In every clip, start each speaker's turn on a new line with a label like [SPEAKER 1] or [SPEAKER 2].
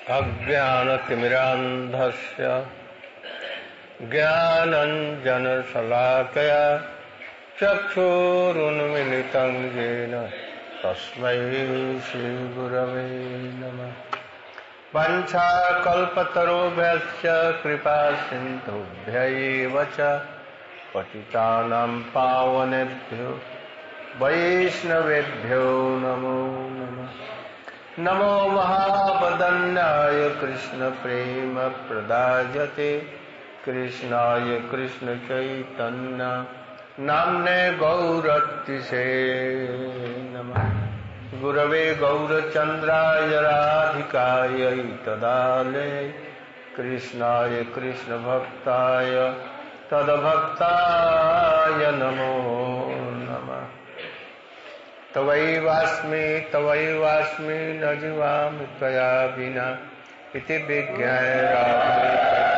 [SPEAKER 1] अज्ञानतिमिरान्धस्य ज्ञानञ्जनशलाकया चक्षुरुन्मीलितं येन तस्मै श्रीगुरवे नमः। वाञ्छाकल्पतरुभ्यश्च कृपासिन्धुभ्यैव च पतितानां पावनेभ्यो वैष्णवेभ्यो नमो नमः। नमो महावदन्याय कृष्ण प्रेम प्रदायते कृष्णाय कृष्ण चैतन्य नाम्ने गौरतिसे नमः। गुरवे गौरचन्द्राय राधिकायै तदालये कृष्णाय कृष्ण भक्ताय तद्भक्ताय नमो नमः। तवैवास्मि न जीवामि त्वया विना इति विज्ञाय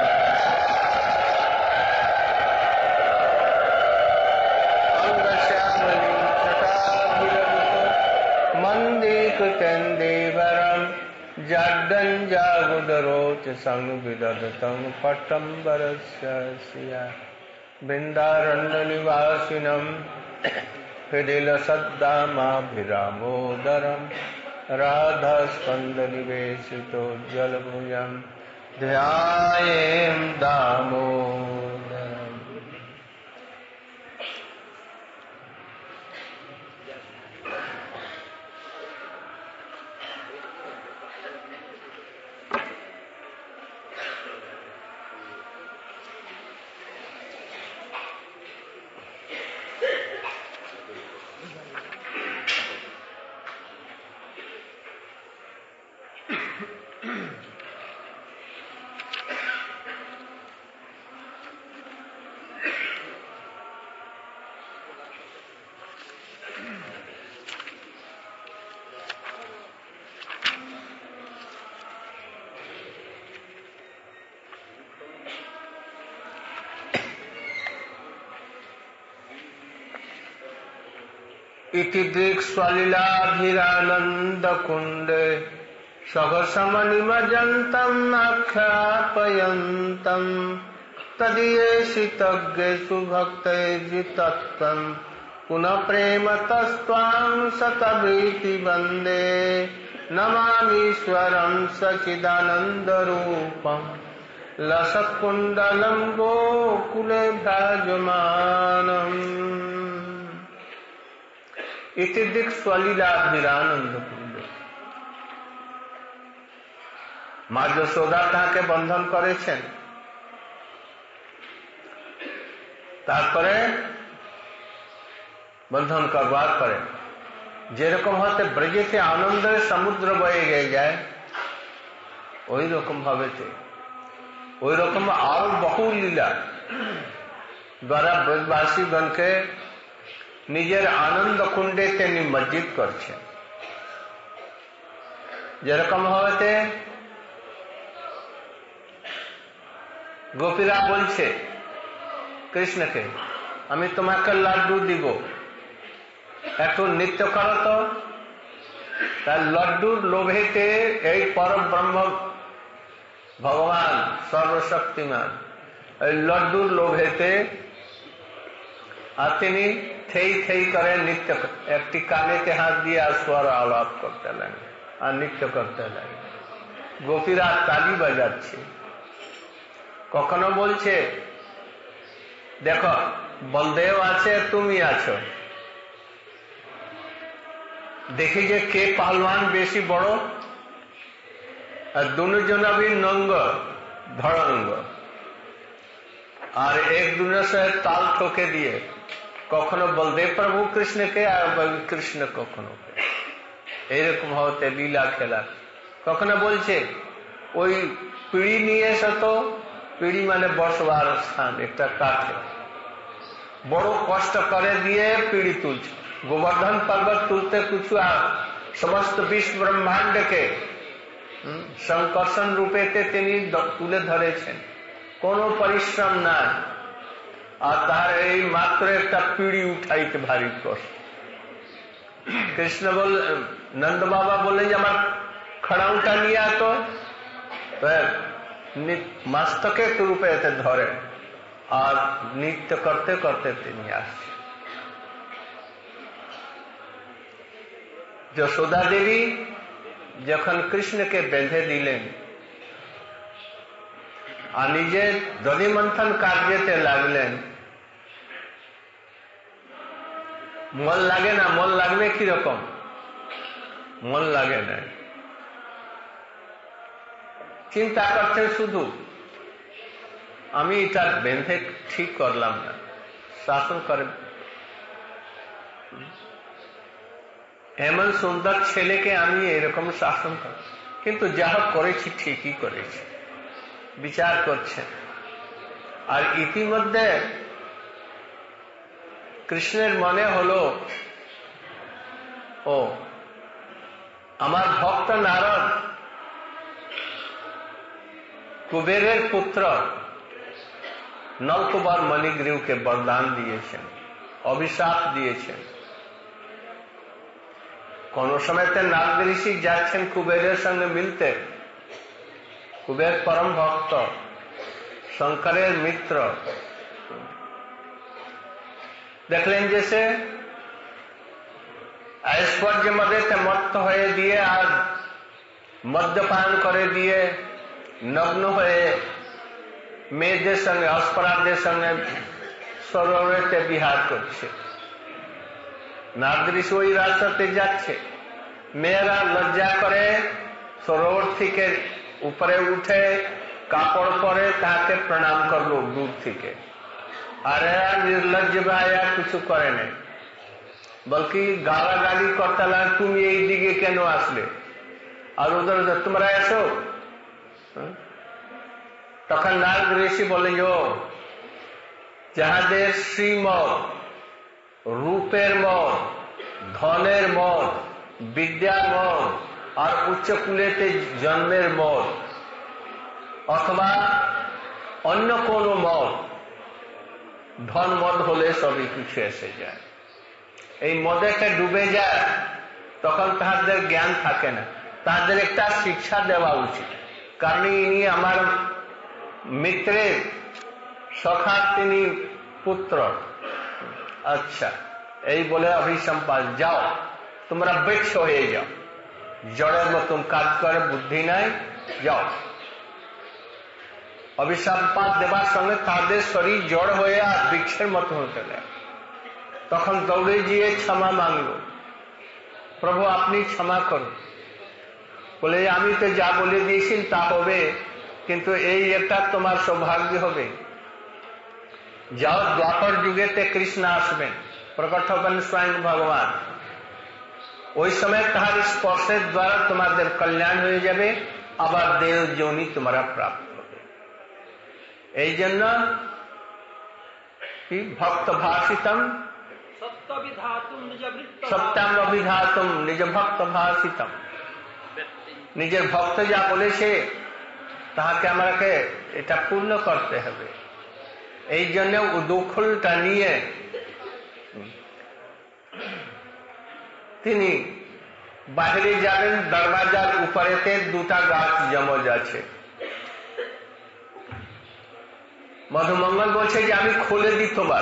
[SPEAKER 1] मन्दीकृतेन्दीवरं जाड्डञ्जागुदरोच संविदधतं पट्टम्बरस्य श्रिया बृन्दारण्यनिवासिनं हृदिलसद्दामाभिरामोदरं राधास्कन्दनिवेशितो जलभुजं ध्यायें दामोदरम्। इति दिक्स्वलिलाभिरानन्दकुण्डे सघसमनिमज्जन्तम् आख्यापयन्तम् तदीयेषितज्ञेषु भक्तैर्जितत्वम् पुनः प्रेमतस्त्वां सतभीति वन्दे नमामीश्वरं सच्चिदानन्दरूपं लसत्कुण्डलं गोकुले भ्राजमानम्। इति दिक्स्वलिलाभिरानंद कुंड। মা যশোদা তাকে বন্ধন করেছেন, তারপরে বন্ধন করবার পরে যেরকম হতে ব্রজেতে আনন্দের সমুদ্র বয়ে গিয়ে যায় ওই রকম ভাবেতে ওই রকম আরো বহু লীলা দ্বারা ব্রজবাসীগণকে নিজের আনন্দ কুণ্ডেতে নিমজ্জিত করছে। যেরকম হতে গোপীরা বলছে কৃষ্ণকে, আমি তোমাকে লাড্ডু দিব, একটু নৃত্য করো তো। তার লড্ডুর লোভেতে এই পরব্রহ্ম ভগবান সর্বশক্তিমান এই লড্ডুর লোভেতে আর তিনি থেই থেই করে নৃত্য, একটি কানেতে হাত দিয়ে আর স্বর আলাপ করতে লাগে আর নৃত্য করতে লাগে। গোপীরা তালি বাজাচ্ছে। কখনো বলছে দেখো বলদেব আছে তুমি আছো, দেখি যে কে পাহলওয়ান বেশি বড়। আর দুজন भी नंग धड़ंग আর এক দুজনের সাথে তাল ঠোকে দিয়ে কখনো বলদেব প্রভু কৃষ্ণকে আর কৃষ্ণ কখনো এইরকম হতে লীলা খেলা। কখনো বলছে ওই পিড়ি নিয়ে এসো তো, পিড়ি মানে বসবার স্থান, একটা কাঠে বড় কষ্ট করে দিয়ে পিড়ি তুলছে। গোবর্ধন पर्वत তুলতে কিছু সমস্ত বিশ্ব ব্রহ্মাণ্ডকে সংকর্ষণ রূপেতে তিনি তুলে ধরেছেন, কোনো পরিশ্রম নাই। আর তার এই মাত্র একটা পিড়ি উঠাইতে ভারী কষ্ট। কৃষ্ণ বল, নন্দ বাবা বললেন যে আমার খড়াউটা নিয়ে আতো, মস্তকে রূপে এতে ধরে আর নৃত্য করতে করতে তিনি আসছেন। যশোদা দেবী যখন কৃষ্ণকে বেঁধে দিলেন আর নিজের দধি মন্থন কার্যতে লাগলেন, মন লাগে না? মন লাগবে কিরকম? মন লাগে না, চিন্তা করছেন শুধু আমি এটা বেঁধে ঠিক করলাম না, শাসন করে। এমন সুন্দর ছেলেকে আমি এরকম শাসন কর, কিন্তু যা হোক করেছি ঠিকই করেছি, বিচার করছেন। আর ইতিমধ্যে কৃষ্ণের মনে হলো, ও আমার ভক্ত নারদ কুবেরের পুত্র নলকুমার মণিগ্রীবকে বরদান দিয়েছেন, অভিশাপ দিয়েছেন। কোন সময়তে নারদ ঋষি যাচ্ছেন কুবেরের সঙ্গে মিলতে। কুবের পরম ভক্ত, শঙ্করের মিত্র। দেখলেন যে সে ঐশ্বর্য মদেতে মত্ত হয়ে দিয়ে আর মদ্যপান করে দিয়ে নগ্ন হয়ে মেয়েদের সঙ্গে, অস্পরাধদের সঙ্গে সরোবরেতে বিহার করছে। নারদ ঋষি ওই রাস্তাতে যাচ্ছে, মেয়েরা লজ্জা করে সরোবর থেকে উপরে উঠে কাপড় পরে তাকে প্রণাম করলো দূর থেকে। আর এরা নির্লজ্জ ভাইয়া কিছু করে নাই, বলকি গালাগালি করতে লাগে, তুমি এই দিকে কেন আসলে, আর ওদের তোমরা এসো। তখন নারদ ঋষি বলে, যাহাদের শ্রীমত, রূপের মত, ধনের মত, বিদ্যার মত আর উচ্চ কুলেতে জন্মের মত অথবা অন্য কোন মত, ধন মদ হলে সবই কিছু এসে যায়। এই মদেতে ডুবে যায়, তখন তাহাদের জ্ঞান থাকে না। তাদের একটা শিক্ষা দেওয়া উচিত, কারণ ইনি আমার মিত্রের সখা, তিনি পুত্র। আচ্ছা, এই বলে অভিসম্পাদ, যাও তোমরা বৃক্ষ হয়ে যাও, জড়ের মতন কাজ করে, বুদ্ধি নাই, যাও। অভিসম্পাদ দেবার সঙ্গে তাদের শরীর জড় হয়ে আর বৃক্ষের মতো হতে দেয়। তখন দৌড়ে গিয়ে ক্ষমা মাংল, প্রভু আপনি ক্ষমা করুন। বলে, আমি তো যা বলে দিয়েছি তা হবে, কিন্তু এই একটা তোমার সৌভাগ্য হবে, যাও দ্বাপর যুগেতে কৃষ্ণ আসবেন, প্রকট হবেন স্বয়ং ভগবান। ওই সময় তাহার স্পর্শের দ্বারা তোমাদের কল্যাণ হয়ে যাবে, আবার দেব যোনি তোমরা প্রাপ্ত হবে। এই জন্য কি ভক্ত ভাষিতম সত্যম অভিধাতুম নিজ ভক্ত ভাষিতম। নিজের ভক্ত যা বলেছে তাহাকে আমাকে এটা পূর্ণ করতে হবে। এই জন্য দুঃখটা নিয়ে তিনি বাইরে যাবেন। দরওয়াজার উপরেতে দুটা গাছ জমজ আছে। মধুমঙ্গল বলছে যে আমি খুলে দিই তোমার,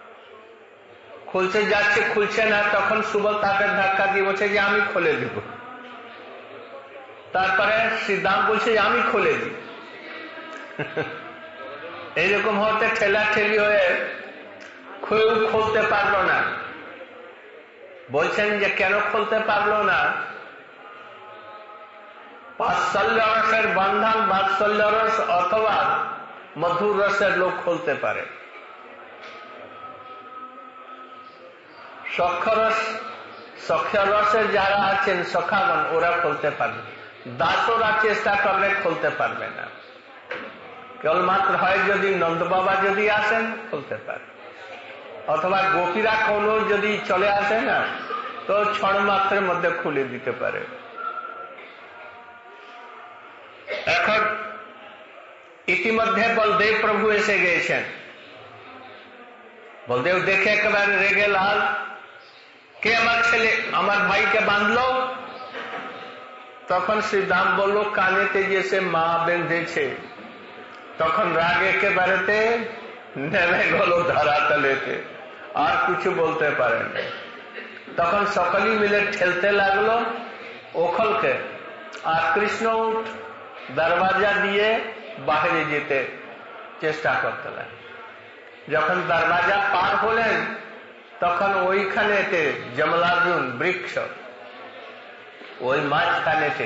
[SPEAKER 1] খুলতে যাচ্ছে, খুলছে না। তখন সুবল তাকে ধাক্কা দিয়ে বলছে যে আমি খুলে দিব। তারপরে শ্রীদাম বলছে যে আমি খুলে দিই। এইরকম হতে ঠেলা ঠেলি হয়ে খুলতে পারলো না। বলছেন যে কেন খুলতে পারলো না? বাৎসল্য রসের বন্ধন, বাৎসল্য রস অথবা মধুর রসের লোক খুলতে পারে। সখ্য রসের যারা আছেন সখাগণ, ওরা খুলতে পারবে। দাসরা চেষ্টা করলে খুলতে পারবে না। কেবলমাত্র হয় যদি নন্দ বাবা যদি আসেন খুলতে পারে, অথবা গোপীরা কোনো যদি চলে আসে না, তো ক্ষণ মাত্রের মধ্যে খুলে দিতে পারে। এখন ইতিমধ্যে বলদেব প্রভু এসে গিয়েছেন। বলদেব দেখে একেবারে রেগে লাল, কে আমার ছেলে, আমার ভাইকে বাঁধলো। তখন শ্রীদাম বলল কানেতে যে সে মা বেঁধেছে, তখন রাগ একেবারেতে নেমে গেল ধরাতলেতে, আর কিছু বলতে পারেন। তখন সকলেই মিলে ঠেলতে লাগলো ওখলকে, আর কৃষ্ণ দরওয়াজা দিয়ে বাইরে যেতে চেষ্টা করতে লাগলেন। যখন দরওয়াজা পার হলেন তখন ওইখানেতে জমলার্জুন বৃক্ষ, ওই মাঝখানেতে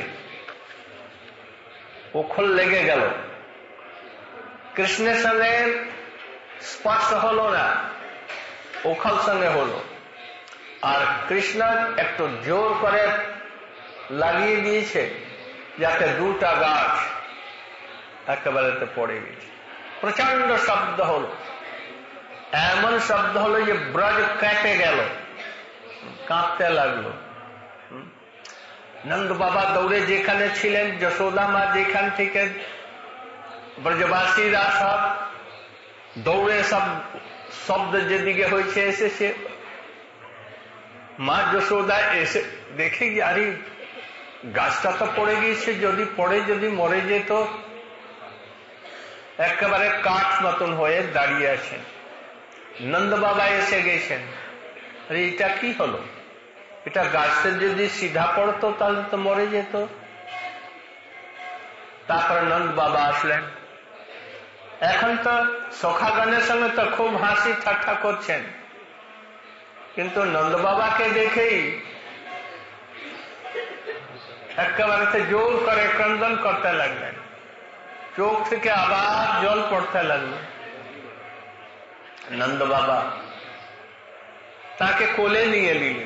[SPEAKER 1] ওখল লেগে গেল। কৃষ্ণের সঙ্গে স্পর্শ হলো না, ওখল সঙ্গে হলো, আর কৃষ্ণ একটু জোর করে লাগিয়ে দিয়েছে যাতে দুটা গাছ একেবারে পড়ে গেছে। প্রচন্ড শব্দ হলো, এমন শব্দ হলো যে ব্রজ কেটে গেল, কাঁপতে লাগলো। নন্দ বাবা দৌড়ে যেখানে ছিলেন, যশোদা মা যেখান থেকে, ব্রজবাসীরা সব দৌড়ে সব শব্দ যেদিকে হয়েছে এসেছে। মা যশোদা এসে দেখে আরে গাছটা তো পড়ে গিয়েছে, যদি পড়ে যদি মরে যেত। একেবারে কাঠ মতন হয়ে দাঁড়িয়ে আছেন। নন্দ বাবা এসে গেছেন, আরে এটা কি হলো, এটা গাছটা যদি সিধা পড়তো তাহলে তো মরে যেত। তারপর নন্দ বাবা আসলেন। এখন তো সখাগণের সঙ্গে তো খুব হাসি ঠাট্টা করছেন, কিন্তু নন্দ বাবাকে দেখেই একেবারে জোর করে ক্রন্দন করতে লাগলেন, চোখ থেকে আবার জল পড়তে লাগলো। নন্দ বাবা তাকে কোলে নিয়ে নিলেন।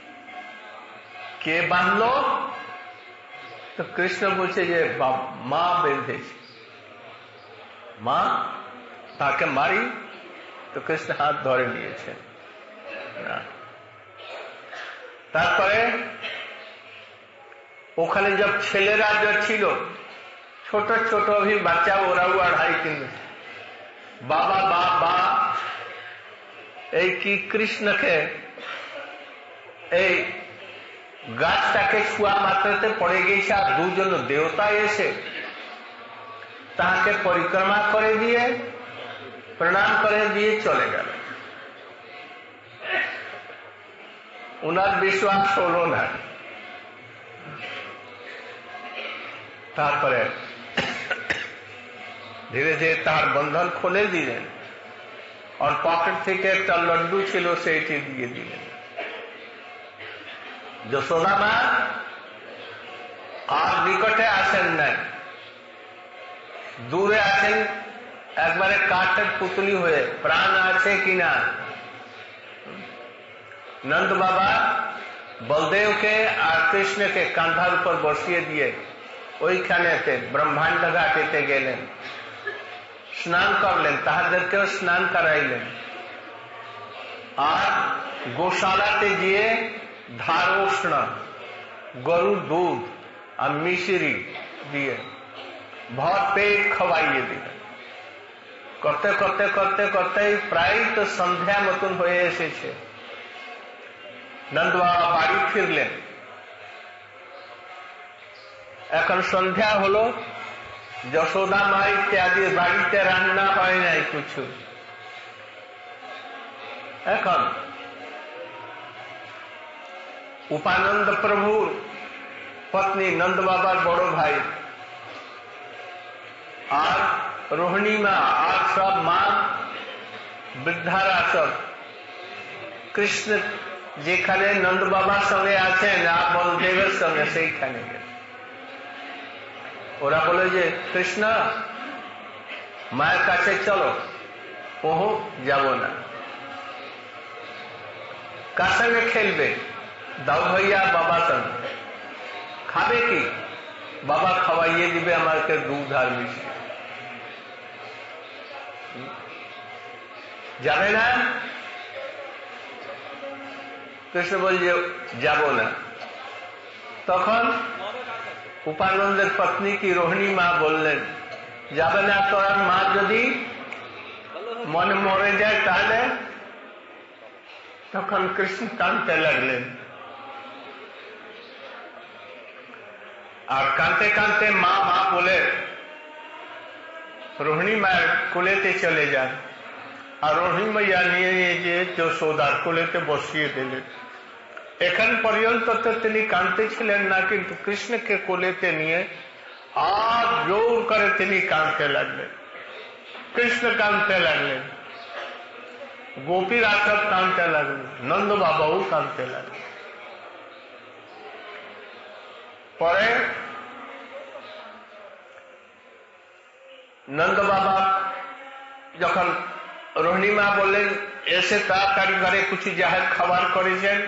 [SPEAKER 1] কে বাঁধলো? তো কৃষ্ণ বলছে যে মা বেঁধেছে। মা তাকে মারি? তো কৃষ্ণ হাত ধরে নিয়েছে না। তারপরে ওখানে সব ছেলেরা যা ছিল, ছোট ছোট भी বাচ্চা, ওরাও 2.5-3 বাবা বাবা এই কি কৃষ্ণকে এই গাছটাকে ছুয়া মাত্রাতে পড়ে গেছে, আর দুজন দেবতা এসে তাকে পরিক্রমা করে দিয়ে প্রণাম করে দিয়ে চলে গেল। উনার বিশ্বাস হলো না। তারপরে ধীরে ধীরে তার বন্ধন খুলে দিলেন, আর পকেট থেকে একটা লড্ডু ছিল সেইটি দিয়ে দিলেন। যশোদা মা আর নিকটে আসেন না, দূরে আছেন, একবারে কাঠের পুতলি হয়ে, প্রাণ আছে কিনা। নন্দ বাবা বলদেবকে আর কৃষ্ণকে কাঁধার উপর বসিয়ে দিয়ে ওইখানেতে ব্রহ্মাণ্ড ঘাটেতে গেলেন, স্নান করলেন, তাহাদেরকেও স্নান করাইলেন, আর গোশালাতে গিয়ে ধারোষ্ণ গরুর দুধ আর মিশরি দিয়ে ভর পেট খাওয়াইয়ে দিলেন। করতে করতে করতে করতে প্রায় তো সন্ধ্যা মতন হয়ে এসেছে। নন্দ বাবা বাড়ি ফিরলেন। এখন সন্ধ্যা হলো, যশোদা মা ইত্যাদি বাড়িতে রান্না হয় নাই কিছু। এখন উপানন্দ প্রভুর পত্নী নন্দ বাবার বড় ভাই আর রোহিণী মা আর সব মা বৃদ্ধারা সব কৃষ্ণ যেখানে নন্দ বাবার সঙ্গে আছেন আর বলদেবের সঙ্গে সেইখানে গেল। ওরা বলে যে কৃষ্ণ মায়ের কাছে চলো। ওহ যাব না। কার সঙ্গে খেলবে? দাও ভাইয়া বাবার সঙ্গে। খাবে কি? বাবা খাওয়াইয়ে দিবে আমাকে দুধ আর মিষ্টি। যাবে না? কৃষ্ণ বলছে যাব না। তখন উপানন্দের পত্নী কি রোহিণী মা বললেন, যাবে না তো আর মা যদি মনে মরে যায় তাহলে? তখন কৃষ্ণ কাঁদতে লাগলেন। আর কাঁদতে কাঁদতে মা মা বলে রোহিণী মায়ের কোলেতে চলে যান, আর রোহিণী মাইয়া নিয়ে যে যশোদার কোলেতে বসিয়ে দিলেন। এখন পর্যন্ত তো তিনি কাঁদতেছিলেন না, কিন্তু কৃষ্ণকে কোলেতে নিয়ে আর জোর করে তিনি কাঁদতে লাগলেন। কৃষ্ণ কাঁদতে লাগলেন, গোপীরা সব কাঁদতে লাগলেন, নন্দ বাবাও কাঁদতে লাগলেন। পরে নন্দ বাবা যখন রোহিণী মা বললেন এসে তাড়াতাড়ি ঘরে কিছু যাহে খাবার করেছেন,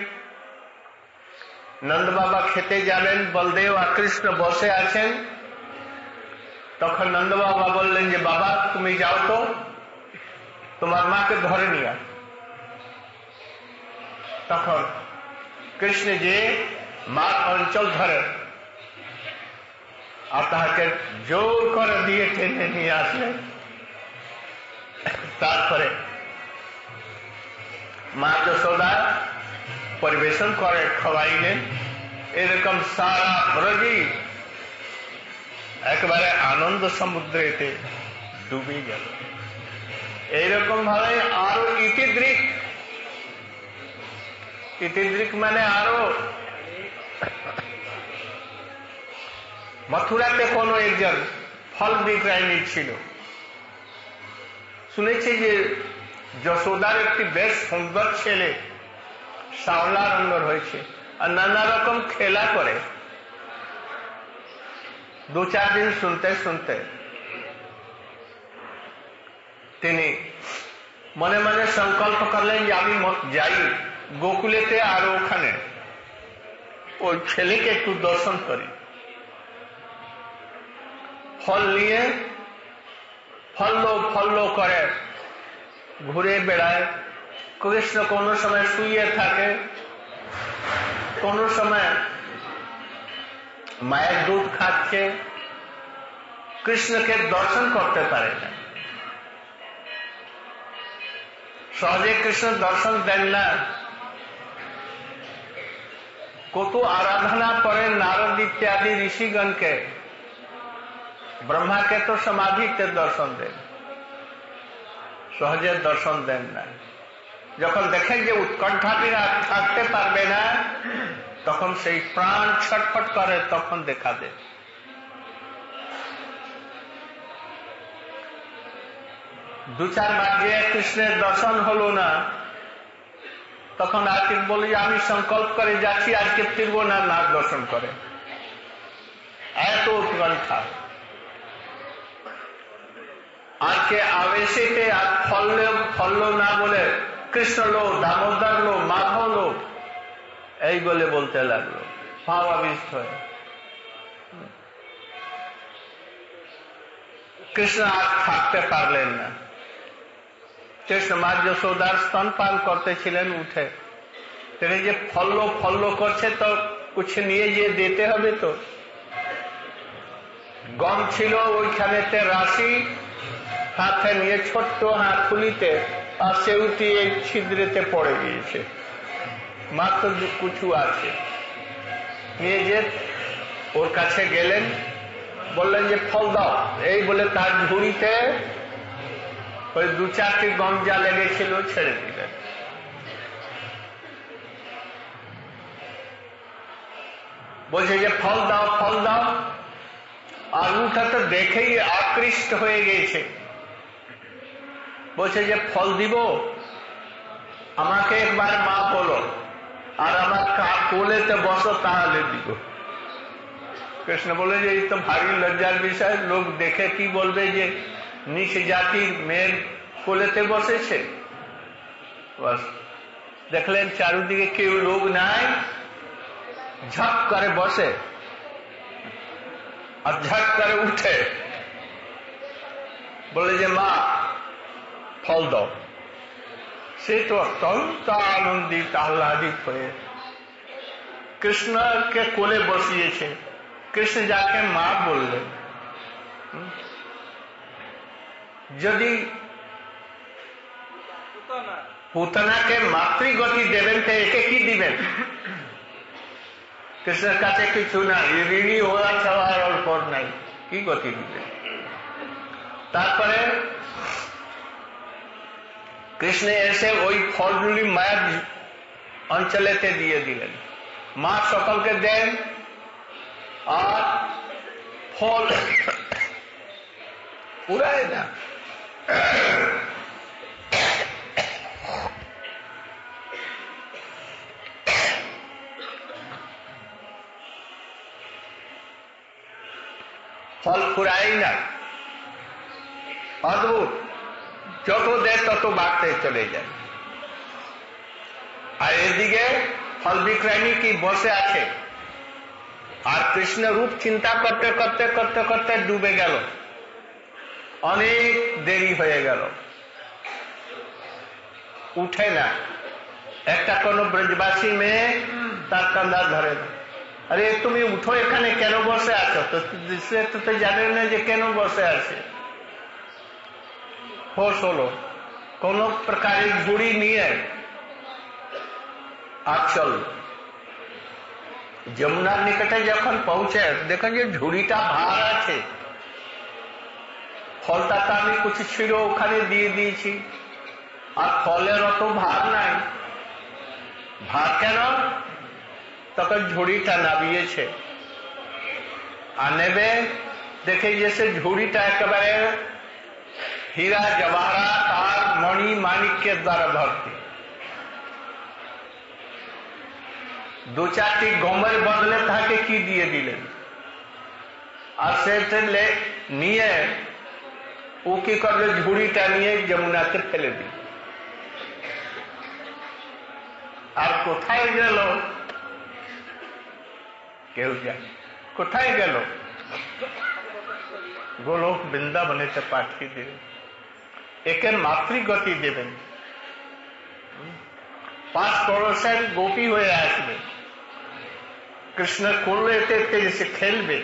[SPEAKER 1] নন্দ বাবা খেতে যাবেন, বলদেব আর কৃষ্ণ বসে আছেন। তখন নন্দ বাবা বললেন যে বাবা তুমি যাও তো, তোমার মাকে ধরে নিয়ে আস। তখন কৃষ্ণ যে মার অঞ্চল ধরে আর তাহাকে জোর করে দিয়ে টেনে নিয়ে আসলেন। তারপরে মা যশোদা পরিবেশন করে খাওয়াইলেন। এরকম সারা ব্রজই একেবারে আনন্দ সমুদ্রেতে ডুবে গেল। এইরকম ভাবে আরো ইতিদৃক মানে আরো মথুরাতে কোনো একজন ফল বিক্রয়ী ছিল, শুনেছি যে যশোদার একটি বেশ সুন্দর ছেলে, শ্যাওলা রঙের হয়েছে আর নানা রকম খেলা করে। দু চার দিন শুনতে শুনতে তিনি মনে মনে সংকল্প করলেন যে আমি যাই গোকুলেতে, আর ওখানে ওই ছেলেকে একটু দর্শন করি। ফল নিয়ে ফল্ল করে ঘুরে বেড়ায়। কৃষ্ণ কোন সময় শুয়ে থাকে, কোন সময় মায়ের দুধ খাচ্ছে, কৃষ্ণকে দর্শন করতে পারে না। সহজে কৃষ্ণ দর্শন দেন না। কত আরাধনা করেন নারদ ইত্যাদি ঋষিগণকে, ব্রহ্মাকে তো সমাধিতে দর্শন দেন, সহজে দর্শন দেন না। যখন দেখেন যে উৎকণ্ঠাপীরা থাকতে পারবে না, তখন সেই প্রাণ ছটফট করে, তখন দেখা দেন। দু চার বাজে কৃষ্ণের দর্শন হলো না, তখন আজকে বলি আমি সংকল্প করে যাচ্ছি, আজকে ফিরবো না না দর্শন করে। এত উৎকণ্ঠা। আজকে আবেশেতে আর ফললো না বলে কৃষ্ণ লো, দামোদর লো, মাধব লো, এই বলে বলতে লাগলো ভাবাবিষ্ট হয়ে। কৃষ্ণ আর থাকতে পারলেন না। কৃষ্ণ মা যশোদার স্তনপান করতেছিলেন, উঠে তিনি যে ফল্লো করছে তো কিছু নিয়ে গিয়ে দিতে হবে। তো গম ছিল ওইখানেতে রাশি, হাতে নিয়ে ছোট্ট হাতখুলিতে, আর সেউটি এই ছিদ্রেতে পড়ে গিয়েছে, মাত্র কিছু আছে। নিয়ে যে ওর কাছে গেলেন, বললেন যে ফল দাও, এই বলে তার ঝুড়িতে ওই দু চারটি গম যা লেগেছিল ছেড়ে দিলেন। বলছে যে ফল দাও ফল দাও। আর উঠা তো দেখেই আকৃষ্ট হয়ে গিয়েছে, বলছে যে ফল দিব, আমাকে একবার মা বলো আর আমার কোলেতে বসো, তাহলে দিব। কৃষ্ণ বলে যে এই তো ভারী লজ্জার বিষয়, লোক দেখে কি বলবে যে নিচ জাতির মেয়ের কোলেতে বসেছে। দেখলেন চারুদিকে কেউ লোক নাই, ঝপ করে বসে আর ঝট করে উঠে বলে যে মা ফল দাও। সে তো অত্যন্ত আনন্দিত আহ্লাদিত হয়ে কৃষ্ণকে কোলে বসিয়েছে। কৃষ্ণ যাকে মা বললেন, যদি পুতনাকে মাতৃগতি দেবেন তো একে কি দিবেন? কৃষ্ণের কাছে কিছু নাই, ঋণী হওয়া ছাড়া আর পর নাই, কি গতি দিবে? তারপরে কৃষ্ণ এসে ওই ফলগুলি মায়ের অঞ্চলেতে দিয়ে দিলেন। মা সকলকে দেন আর ফল উড়ায় না। ফল ফুরাই না, অদ্ভুত, যত দেয় তত বাড়তে চলে যায়। আর এদিকে ফল বিক্রয়ী কি বসে আছে, আর কৃষ্ণ রূপ চিন্তা করতে করতে করতে করতে ডুবে গেল, অনেক দেরি হয়ে গেল, উঠে না। একটা কোন ব্রজবাসী মেয়ে তার কাঁধা ধরে না, আরে তুমি উঠো, এখানে কেন বসে আছো? তো জানে না যে কেন বসে আছে। হোশ হলো, কোন প্রকারের ঝুড়ি নিয়ে আর চল। যমুনার নিকটে যখন পৌঁছে দেখেন যে ঝুড়িটা ভার আছে, ফলটা তো আমি কিছু ছিল ওখানে দিয়ে দিয়েছি, আর ফলের অত ভার নাই। ভার কেন? তখন ঝুড়িটা নামিয়েছে, আর নেবে দেখে যে সে ঝুড়িটা একেবারে হীরা জবাহরাত আর মণি মানিক্যের দ্বারা ভর্তি। দু চারটি গমের বদলে তাকে কি দিয়ে দিলেন, আর সেটা নিয়ে ও কি করবে, ঝুড়িটা নিয়ে যমুনাতে ফেলে দিল। আর কোথায় গেল কেউ জানে, কোথায় গেল? গোলক বৃন্দাবনেতে পাঠিয়ে দেবেন, একে মাতৃগতি দেবেন, পাঁচ পড়োশের গোপী হয়ে আসবে, কৃষ্ণ কোলেতে এসে খেলবে।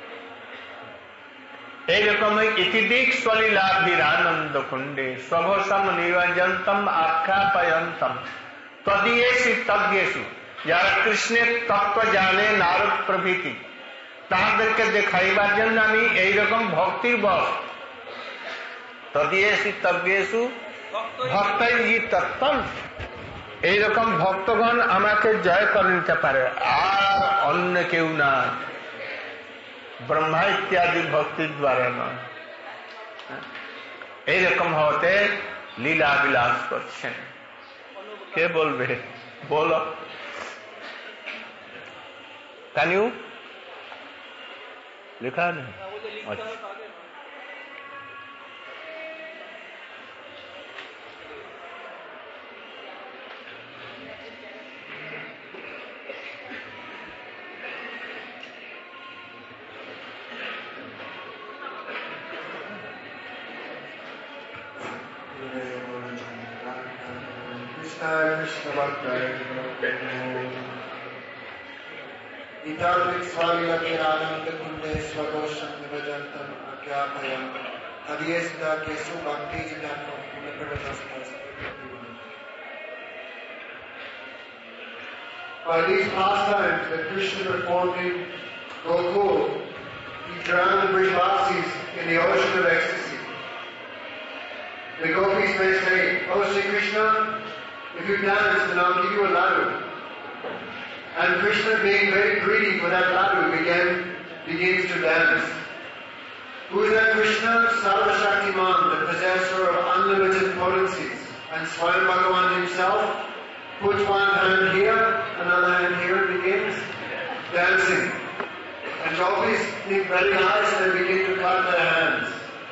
[SPEAKER 1] এইরকম ইতিদিক সলিলাভিরানন্দ কুণ্ডে স্বঘোষম নিরঞ্জন্তম আখ্যাপয়ন্তম তদীয়েষু তজ্ঞেষু। যারা কৃষ্ণের তত্ত্ব জানে, নারদ প্রভৃতি, তাদেরকে দেখাইবার জন্য আমি এইরকম ভক্তির বশ। তদীয়েষু তজ্ঞেষু ভক্তই তত্ত্বম, এইরকম ভক্তগণ আমাকে জয় করে নিতে পারে, আর অন্য কেউ না, ব্রহ্মা ইত্যাদি ভক্তির দ্বারা নয়। এইরকম হতে লীলা বিলাস করছেন। কে বলবে? বলো। কানিউ লিখা নেই? আচ্ছা,
[SPEAKER 2] Krishna Italic Swarilati Ananda Kunde Swagosham Nivajantam Akyapayam Adiyesda Kesu Bhakti Jinatam Unakadastas. By these pastimes that Krishna performed in Gokul, he drowned the Brajavasis in the ocean of ecstasy. The gopis may say, "Oh Sri Krishna, if you dance, then I'll give you a laddu." And Krishna, being very greedy for that laddu, begins to dance. Who is that Krishna? Sarva Shaktiman, the possessor of unlimited potencies. And Swayam Bhagavan himself puts one hand here, another hand here, and begins dancing. And gopis think very nice and they begin to clap their hands.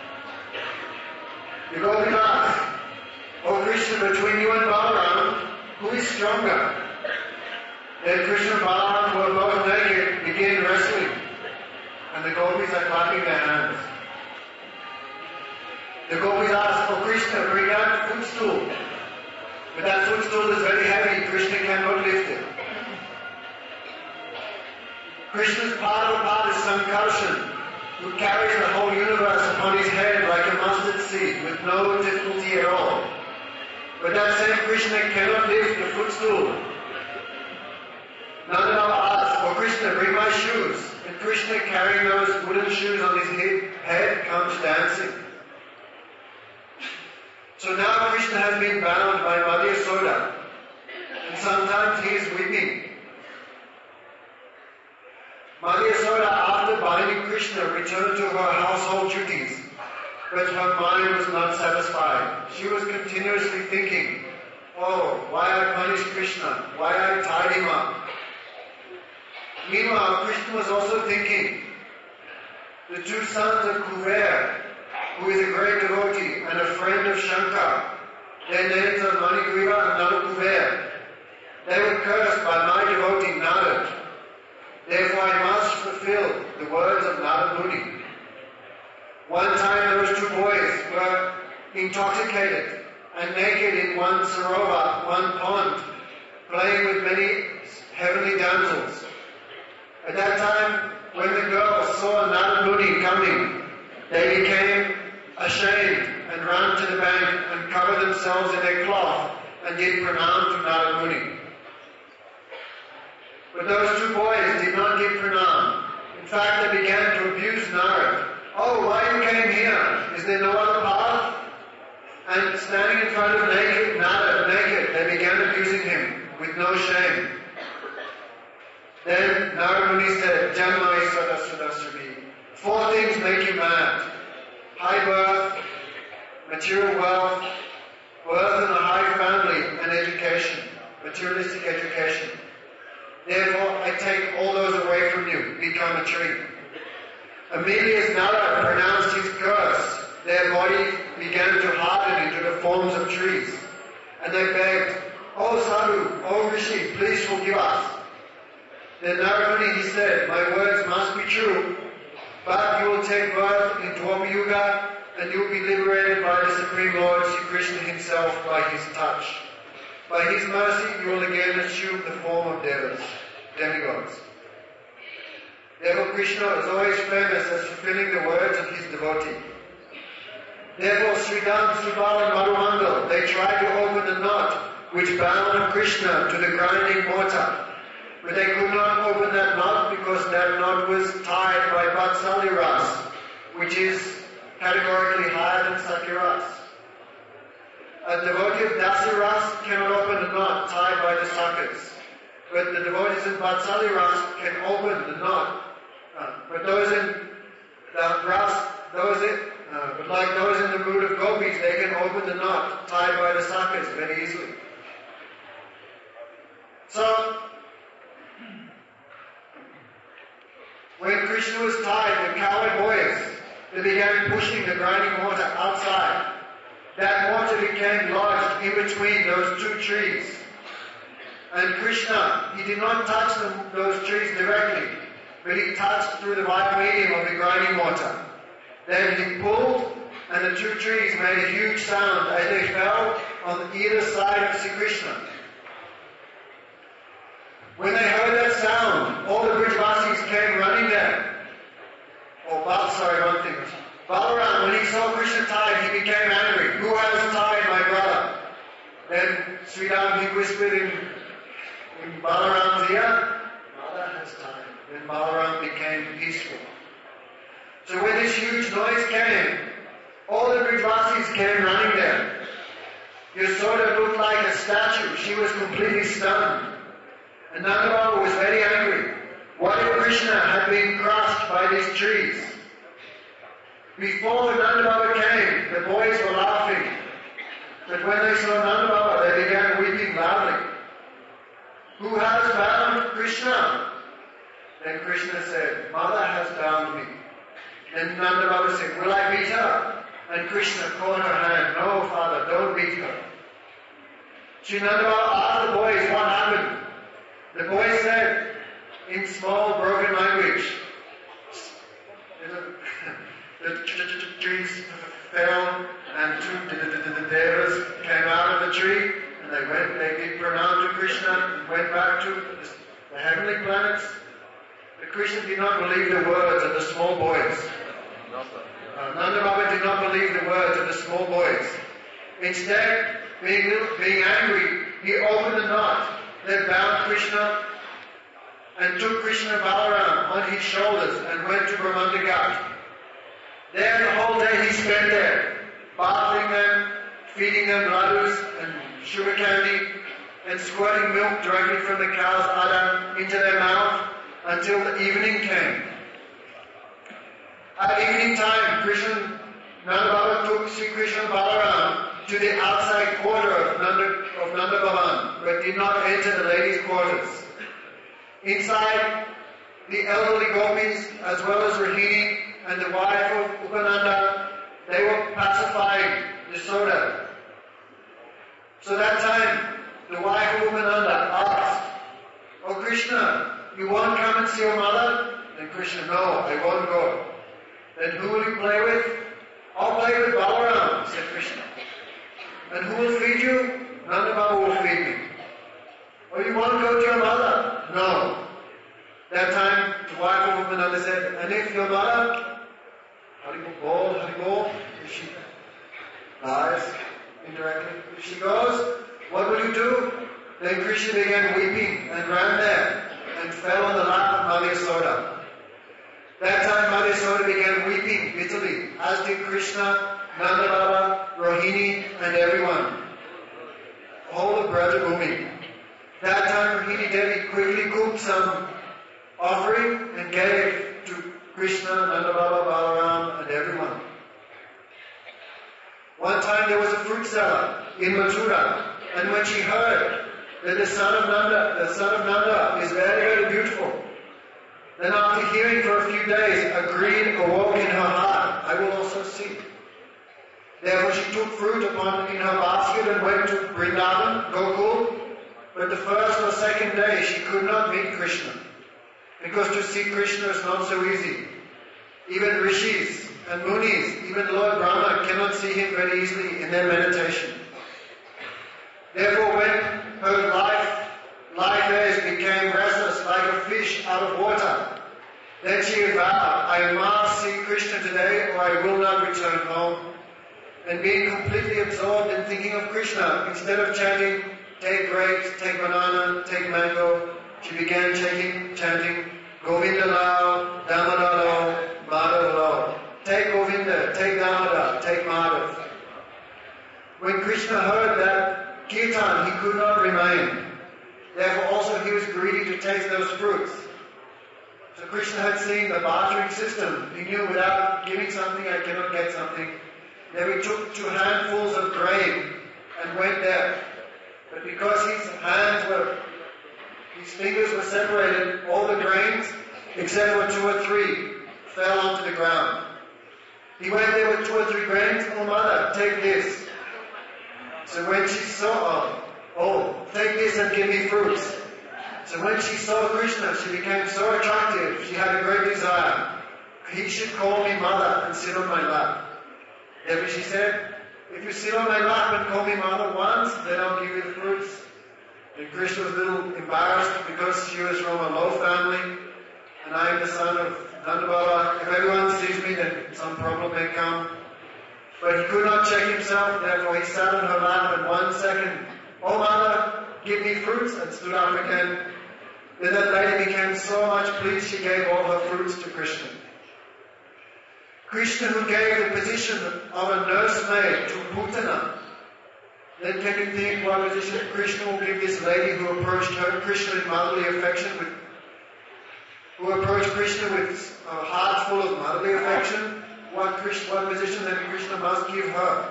[SPEAKER 2] The gopis ask, "Oh Krishna, between you and Balaram, who is stronger?" Then Krishna and Balaram, who are both naked, begin wrestling, and the gopis are clapping their hands. The gopis ask, "Oh Krishna, bring out the footstool." But that footstool is very heavy, Krishna cannot lift it. Krishna's part is Sankarshan, who carries the whole universe upon his head like a mustard seed with no difficulty at all. But that same Krishna cannot lift the footstool. Nanda asks, "Oh Krishna, Krishna, bring my shoes. And Krishna, carrying those wooden shoes on his head, comes dancing. So now Krishna has been bound by Mother Yasoda, and sometimes he is weeping. Mother Yasoda, after binding Krishna, returned to her household duties, but her mind was not satisfied. She was continuously thinking, oh, why I punished Krishna? Why I tied him up? Meanwhile, Krishna was also thinking, the two sons of Kuver, who is a great devotee and a friend of Shankar, their names are Manigriva and Nala Kuver. They were cursed by my devotee Narad. Therefore I must fulfill the words of Narad Muni. One time those two boys were intoxicated and naked in one sarovar, one pond, playing with many heavenly damsels. At that time, when the girls saw Narad Muni coming, they became ashamed and ran to the bank and covered themselves in a cloth and did pranam to Narad Muni. But those two boys did not give pranam. In fact, they began to abuse Narad. Oh, why you came here? Is there no other path? And standing in front of Narad, naked, they began abusing him with no shame. Then Narad Muni said, Janmai Sadasudasrabi. 4 things make you mad. High birth, material wealth, birth in a high family, and education, materialistic education. Therefore, I take all those away from you. Become a tree. Immediately as Narad pronounced his curse, their body began to harden into the forms of trees. And they begged, Oh Sadhu, oh Rishi, please forgive us. Then Narad Muni, he said, my words must be true, but you will take birth in Dwapara Yuga and you will be liberated by the Supreme Lord Sri Krishna himself by his touch. By his mercy, you will again assume the form of demigods. Therefore, Krishna is always famous as fulfilling the words of his devotee. Therefore, Sridham, Subal and Madhumandal, they tried to open the knot which bound Krishna to the grinding mortar. But they could not open that knot because that knot was tied by Vatsali Ras, which is categorically higher than Sakya Ras. A devotee of Dasi Ras cannot open the knot tied by the Sakas. But the devotees of Vatsali Ras can open the knot. But those in the Ras, but like those in the mood of gopis, they can open the knot tied by the Sakas very easily. So, when Krishna was tied, the coward boys, they began pushing the grinding water outside. That water became lodged in between those two trees. And Krishna, he did not touch those trees directly, but he touched through the via medium of the grinding water. Then he pulled, and the two trees made a huge sound as they fell on either side of Sri Krishna. When they heard that sound, all the Brijvasis came running there. One thing. Balaram, when he saw Krishna tied, he became angry. Who has tied my brother? Then Sridham, he whispered in Balaram's ear, Mother has tied. Then Balaram became peaceful. So when this huge noise came, all the Brijvasis came running there. Yasoda looked like a statue. She was completely stunned. And Nanda Baba was very angry. What if Krishna had been crushed by these trees? Before Nanda Baba came, the boys were laughing. But when they saw Nanda Baba, they began weeping loudly. Who has bound Krishna? Then Krishna said, Mother has bound me. Then Nanda Baba said, will I beat her? And Krishna caught her hand. No, Father, don't beat her. Sri Nanda Baba asked the boys what happened. The boys said, in small broken language, the trees fell and two devas came out of the tree and they did pranam to Krishna and went back to the heavenly planets. But Krishna did not believe the words of the small boys. Nanda Baba did not believe the words of the small boys. Instead, being angry, he opened the knot that bound Krishna and took Krishna and Balaram on his shoulders and went to Brahmanda Ghat. There the whole day he spent there, bathing them, feeding them laddus and sugar candy, and squirting milk directly from the cow's udder into their mouth until the evening came. At evening time, Nanda Baba took Sri Krishna and Balaram to the outside quarter of Nanda Bhavan, but did not enter the ladies' quarters. Inside, the elderly gopis, as well as Rohini and the wife of Upananda, they were pacifying Yasoda. So that time, the wife of Upananda asked, "Oh Krishna, you won't come and see your mother?" And Krishna, "No, I won't go." "Then who will you play with?" "I'll play with Balaram," said Krishna. "And who will feed you?" "Nanda Baba will feed me." "Oh, you won't go to your mother?" "No." That time, the wife of Upananda said, "And if your mother, Haribol, if she dies indirectly, if she goes, what will you do?" Then Krishna began weeping and ran there and fell on the lap of Mother Yasoda. That time Mother Yasoda began weeping bitterly, as did Krishna, Nanda Baba, Rohini, and everyone. All of Brajabhumi. That time Rohini Devi quickly cooked some offering and gave to Krishna, Nanda Baba, Balaram, and everyone. One time there was a fruit seller in Mathura, and when she heard that the son of Nanda is very, very beautiful, then after hearing for a few days, a greed awoke in her heart, "I will also see." Therefore she took fruit in her basket and went to Vrindavan, Gokul, but the first or second day she could not meet Krishna, because to see Krishna is not so easy. Even rishis and munis, even Lord Brahma cannot see him very easily in their meditation. Therefore when her life airs became restless like a fish out of water, then she vowed, "I must see Krishna today or I will not return home." And being completely absorbed in thinking of Krishna, instead of chanting, "Take grapes, take banana, take mango," she began chanting, "Govinda Lal, Damodar Lal, Madhav Lal." Take Govinda, take Damodar, take Madhav. When Krishna heard that kirtan, he could not remain. Therefore also he was greedy to taste those fruits. So Krishna had seen the bartering system. He knew without giving something I cannot get something. Then he took 2 handfuls of grain and went there. But because his fingers were separated, all the grains, except for 2 or 3, fell onto the ground. He went there with 2 or 3 grains. "Oh mother, take this." So when she saw, take this and give me fruits. So when she saw Krishna, she became so attractive, she had a great desire. He should call me mother and sit on my lap. Therefore she said, "If you sit on my lap and call me mother once, then I'll give you the fruits." And Krishna was a little embarrassed because she was from a low family, and I am the son of Nanda Baba. If everyone sees me, then some problem may come. But he could not check himself, therefore he sat on her lap and 1 second, "Oh mother, give me fruits," and stood up again. Then that lady became so much pleased, she gave all her fruits to Krishna. Krishna, who gave the position of a nursemaid to Putana, then can you think what position Krishna will give this lady who approached Krishna with motherly affection, who approached Krishna with a heart full of motherly affection? What position then Krishna must give her?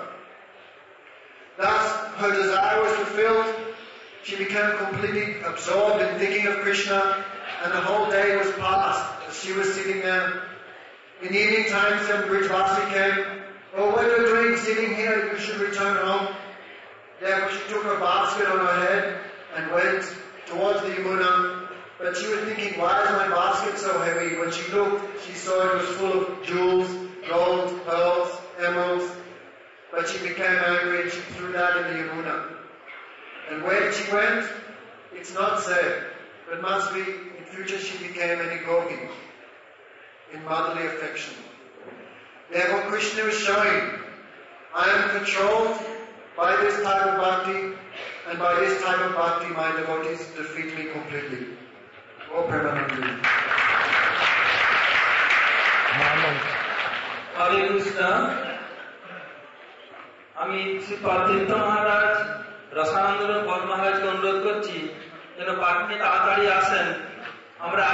[SPEAKER 2] Thus, her desire was fulfilled. She became completely absorbed in thinking of Krishna, and the whole day was passed as she was sitting there. In the evening time, some Brijvasi came. "Oh, what are you doing sitting here? You should return home." Therefore she took her basket on her head and went towards the Yamuna. But she was thinking, "Why is my basket so heavy?" When she looked, she saw it was full of jewels, gold, pearls, emeralds. But she became angry and she threw that in the Yamuna. And where she went, it's not said, but must be in future she became an gopi in motherly affection. Therefore Krishna is showing, I am controlled by this type of bhakti, and by this type of bhakti my devotees defeat me completely. Go Premanandi.
[SPEAKER 3] হরে কৃষ্ণ। আমি শ্রী পার্থিব মহারাজ রসানন্দ পদ মহারাজকে অনুরোধ করছি যেন পাটনি তাড়াতাড়ি আসেন। আমরা